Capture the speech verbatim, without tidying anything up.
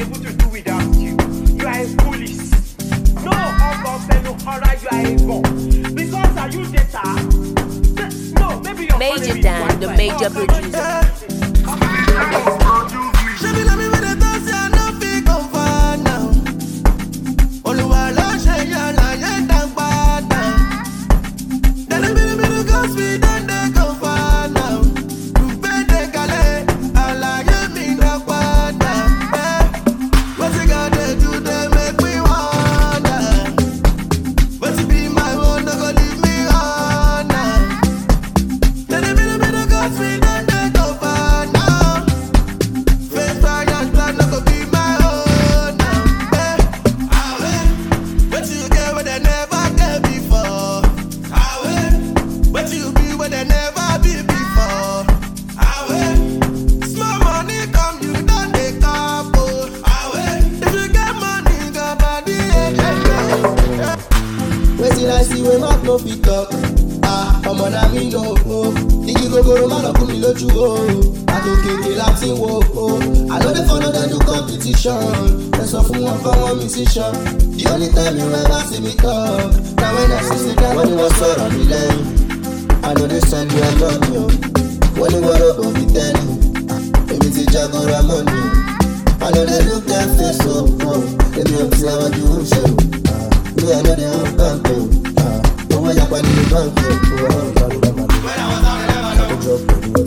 able to do without you. You are a foolish. No, August, no horror, you are a bomb. Because are you data? No, maybe you're Major Dan, the major producer. The only time you ever see me talk, now when I see the guy when you was sort of me lane, I know they send you a money. When you want to go be telling, maybe it's a jago money. I know they look their face so cool, they may observe what you will show. Me, I know they don't come to, but when you're going to come to, when I was out, I never know.